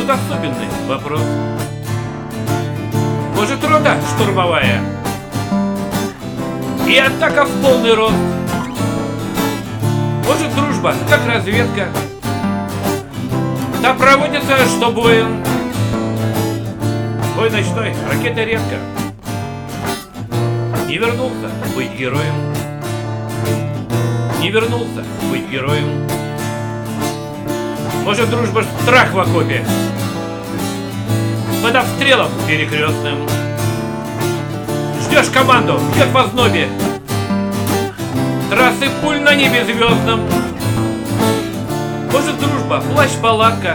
тут особенный вопрос. Может, рота штурмовая и атака в полный рост? Может, дружба, как разведка? Да проводится, что боем. Бой ночной, ракета редко. Не вернулся быть героем. Не вернулся быть героем. Может, дружба страх в окопе, под обстрелом перекрестным. Ждешь команду, бьет в ознобе, трассы пуль на небе звездном. Может, дружба, плащ-палатка,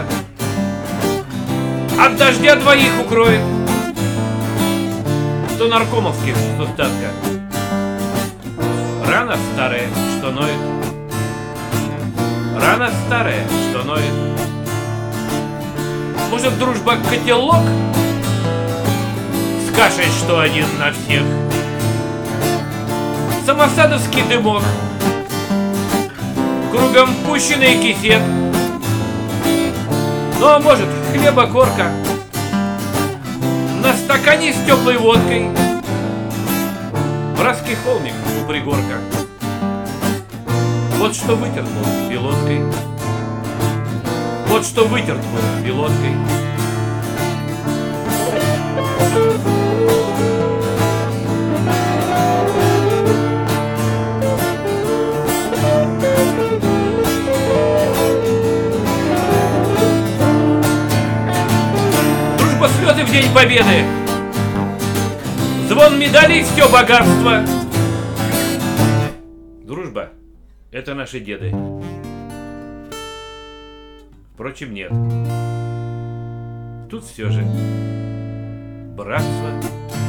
от дождя двоих укроет. Сто наркомовских с остатка, рана старая, что ноет. Рана старая, что ноет. Может, дружба котелок с кашей, что один на всех. Самосадовский дымок, кругом пущенный кисет. Ну, а может, хлеба корка на стакане с теплой водкой. Братский холмик у пригорка, вот что вытерт был пилоткой. Вот что вытерт был пилоткой. Дружба, слезы в день победы, звон медалей, все богатство. Дружба — это наши деды. Впрочем, нет. Тут все же братство